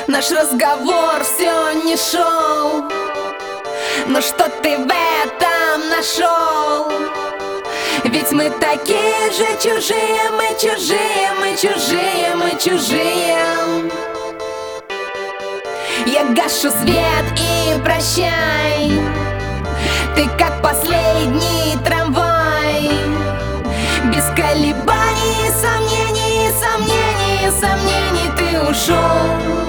Наш разговор все не шел, но что ты в этом нашел? Ведь мы такие же чужие, мы чужие, мы чужие, мы чужие. Я гашу свет и прощай, ты как последний трамвай. Без колебаний, сомнений, сомнений, сомнений ты ушел.